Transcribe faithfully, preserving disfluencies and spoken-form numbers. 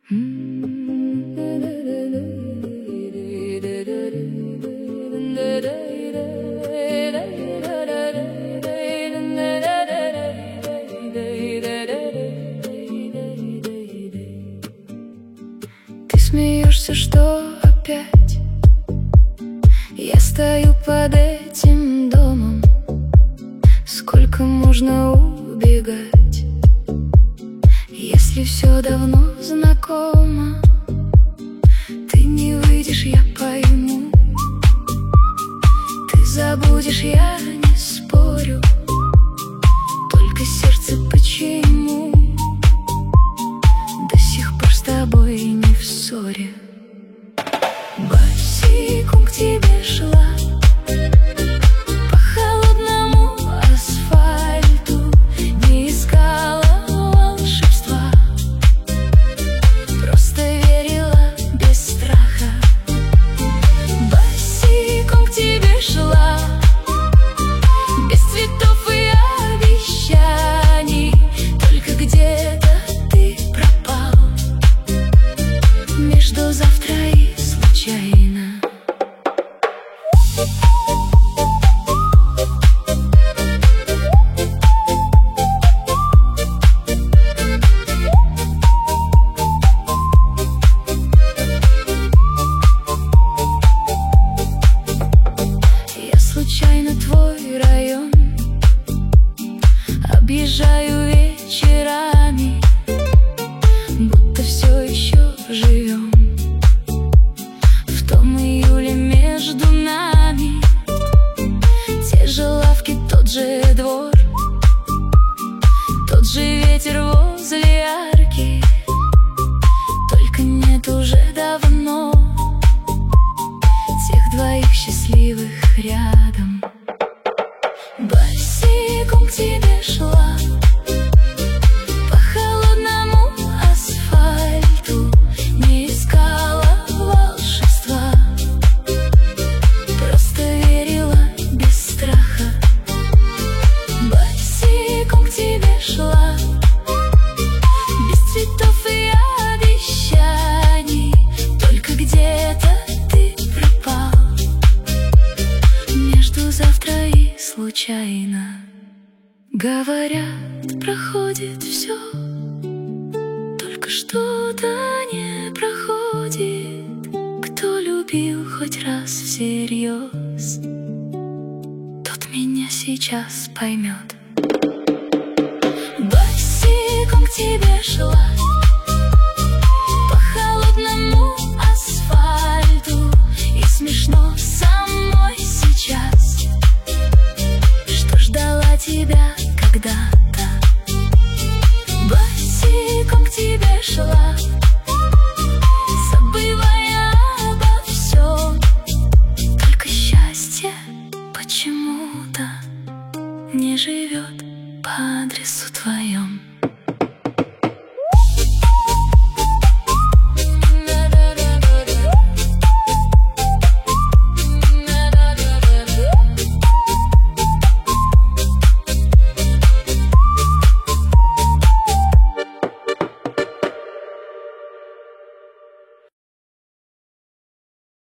Ты смеешься, что опять я стою под этим домом. Сколько можно убегать, если все давно знакомо? Ты не выйдешь, я пойму. Ты забудешь, я не спорю. Только сердце почему до сих пор с тобой не в ссоре? Босиком к тебе шла по холодному асфальту, не искала волшебства, просто верила без страха. Босиком к тебе шла без цветов и обещаний, только где-то ты пропал между завтра и случайно. Я случайно твой район объезжаю вечерами, будто все еще живем в том июле между нами. Те же лавки, тот же двор, тот же ветер возле арки, только нет уже давно тех двоих счастливых рядом. Босиком к тебе шла по холодному асфальту, не искала волшебства, просто верила без страха. Босиком к тебе шла без цветов и обещаний, только где-то ты пропал между завтра и случайно. Говорят, проходит все, только что-то не проходит. Кто любил хоть раз всерьез, тот меня сейчас поймет. Босиком к тебе шла по холодному асфальту, и смешно самой сейчас, что ждала тебя когда-то. Босиком к тебе шла, забывая обо всем, только счастье почему-то не живет по адресу твоем.